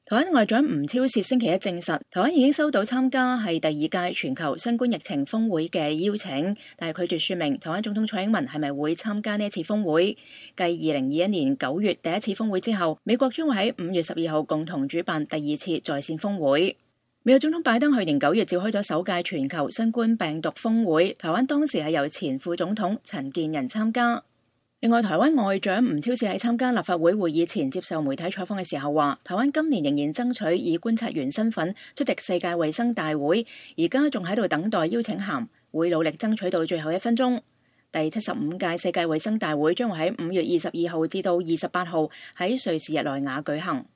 台灣外長吳釗燮星期一證實，台灣已經收到參加係第二屆全球新冠疫情峰會嘅邀請，但係拒絕說明台灣總統蔡英文係咪會參加呢一次峰會。繼2021年9月第一次峰會之後，美國將會喺5月12號共同主辦第二次在線峰會。美國總統拜登去年9月召開咗首屆全球新冠病毒峰會，台灣當時係由前副總統陳建仁參加。另外，台灣外長吳釗燮喺參加立法會會議前接受媒體採訪嘅時候話，台灣今年仍然爭取以觀察員身份出席世界衛生大會，而家仲喺度等待邀請函，會努力爭取到最後1分鐘。第75屆世界衛生大會將會喺5月22號至到28號喺瑞士日內瓦舉行。